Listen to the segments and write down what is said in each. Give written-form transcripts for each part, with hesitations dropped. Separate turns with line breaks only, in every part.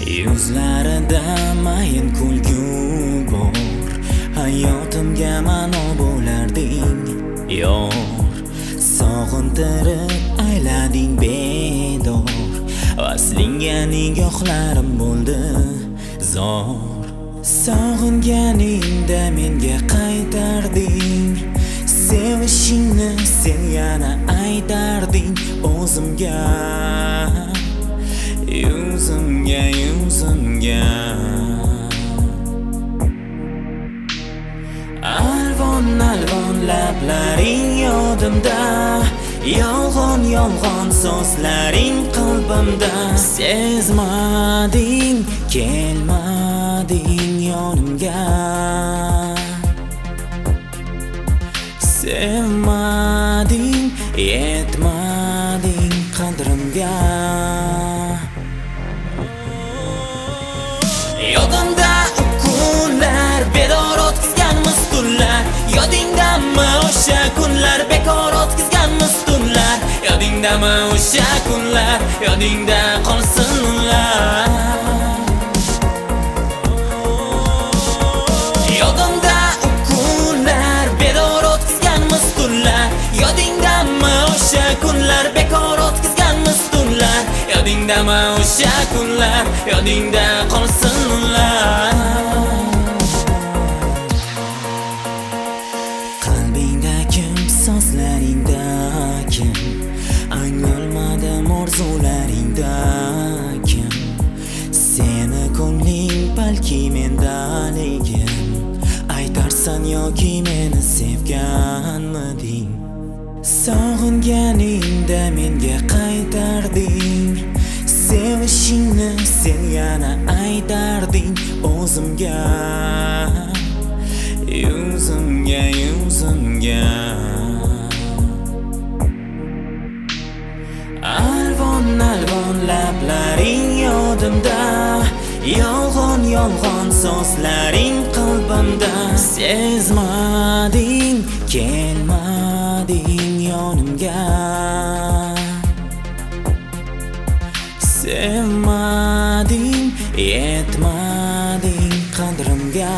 Yuzlarida mayin kulgu bor, hayotimga ma'no bo'larding yor. Sog'intirib aylading bedor, vaslingga nigohlarim bo'ldi zor. Sog'inganingda menga qaytarding, sevishingni sen yana aytarding o'zimga, yuzimga. Alvon lablaring yodimda, yolg'on so'zlaring qalbimda. Sezmading, kelmading yonimga, sevmading, yetmading qadrimga. Yodimda kunlar, bedor o'tkazganmiz tunlar. Yodingdami o'sha kunlar, bekor o'tkazganmiz tunlar. Yodingdami o'sha kunlar, yodingda qolsin ular. Yodimda kunlar, bedor o'tkazganmiz tunlar. Yodingdami o'sha kunlar, bekor o'tkazganmiz tunlar. Yodingdami o'sha kunlar, yodingda qolsin ular. Qalbingda kim, so'zlaringda kim, anglolmadim orzularingda kim. Seni ko'ngling balki mendaligim, aytarsan yoki meni sevganmiding. Sog'inganingda menga qaytarding, sevishingni sen yana aytarding o'zimga, yuzimga. Alvon lablaring yodimda, yolg'on so'zlaring qalbimda. Sezmading, kelmading yonimga, sevmading, yetmading qadrimga.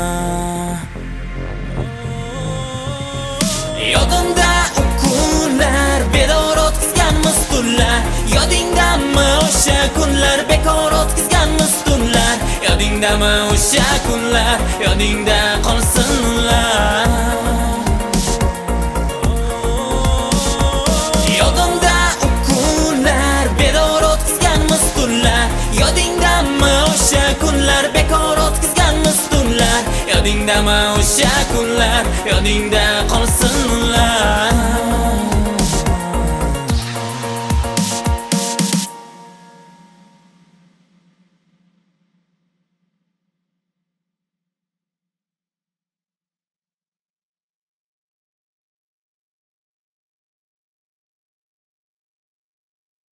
Yodimda kunlar, bedor o'tkazganmiz tunlar. Yodingdami o'sha kunlar, bekor o'tkazganmiz tunlar. Yodingdami o'sha kunlar, yodingda qolsin ular. Yodimda kunlar, bedor o'tkazganmiz tunlar. Yodingdami o'sha kunlar, bekor o'tkazganmiz tunlar. Yodingdami o'sha kunlar, yodingda qolsin ular.